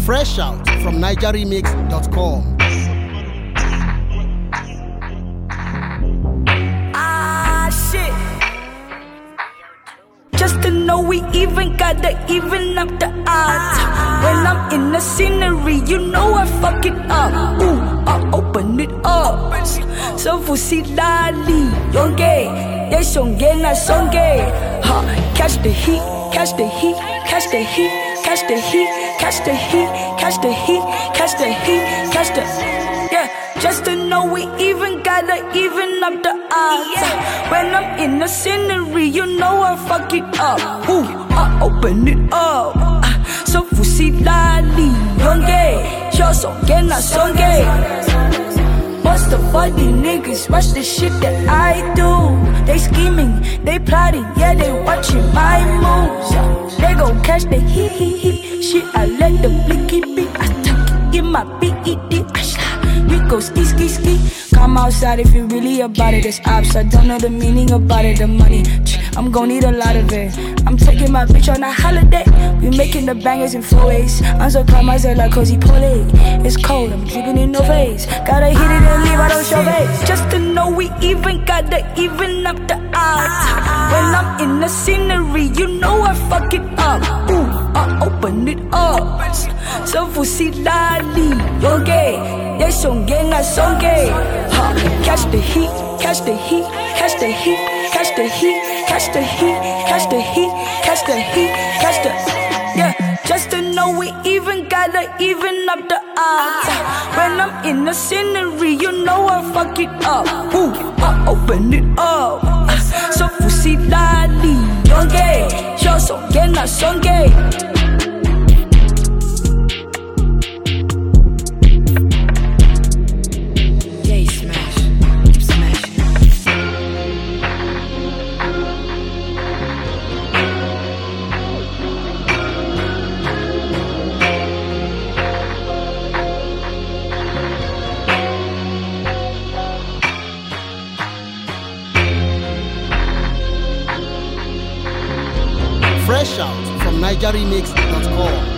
Fresh out from NigerRemix.com. Shit. Just to know we even gotta even up the odds. When I'm in the scenery, you know I fuck it up. Ooh, I open it up. So fusi lali, yonge, yes yonge na songe. Ha, catch the heat, catch the heat, catch the heat, catch the heat, catch the heat, catch the heat, catch the heat, catch the. Yeah, just to know we even gotta even up the odds. When I'm in the scenery, you know I fuck it up. Ooh, I open it up. So fusi lali, yonge, yo songe na songe. Most of all these niggas watch the shit that I do. They scheming, they plotting, yeah, they watching my moves. They gon' catch the hee. Shit, I let the blicky beat. I tuck it in my BED. We go ski. Come outside if you really about it. It's ops, I don't know the meaning about it. The money, I'm gon' need a lot of it. I'm taking my bitch on a holiday. We making the bangers in 4 ways. I'm so calm, I say like cozy pole. It's cold, I'm dripping in no face. Gotta hit it and leave, I don't show face. Just to know we even gotta even up the odds. When I'm in the scenery, you know I fuck it up. Ooh, I open it up. So fusi lali, yonge. Yes, yonge na songe. Ha, catch the heat, catch the heat, catch the heat, catch the heat, catch the heat, catch the heat, catch the heat, catch the. Yeah, just to know we even gotta even up the odds. When I'm in the scenery, you know I fuck it up. Ooh, I open it up. So fusi lali, yonge, yo songe na songe. Fresh out from NigerRemix.com.